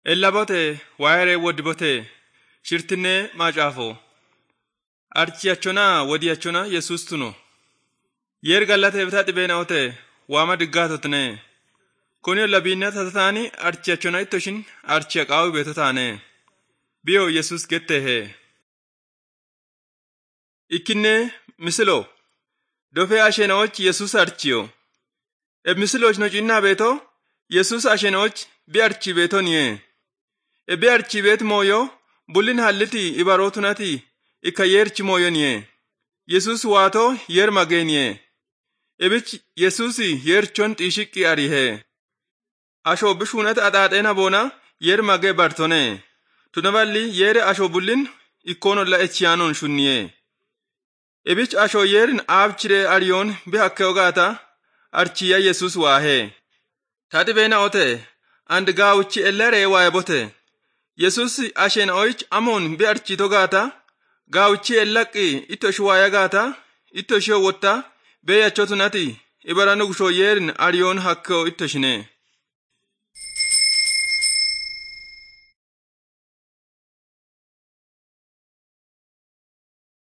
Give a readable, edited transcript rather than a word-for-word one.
Ellabote waayere wodibote shirtinne macaafo archiyachona wodiyachona Yesus tuno yer gallate bitati beenaote waama diggaatotne konyo labinna tatani archiyachona ittoshin archiya qaawu betotane biyo Yesus gettehe ikinne misilo dofe ashenoch Yesus archiyo misilo no cinna beto Yesus ashenoch bi archi beto niye ebe archibet moyo bulin halliti ibarotunati ikayerchi moyo niye Yesus wato yer mageniye ebich Yesusi yerchon tishiki arihe asho bishunat adadena bona yer mage bartone tunaballi yere asho bulin ikono la echianon shunniye ebich asho yerin abchire ariyon bi hakkeogata archiya Yesus wahe tadi bena ote and gauchi ellere waebote Yesus ashen oich amon bi archito gata gauchi ellaqi itoshwaya gata itosho wotta be yachotunati ibaranu gusho yerin ariyon hakko itoshine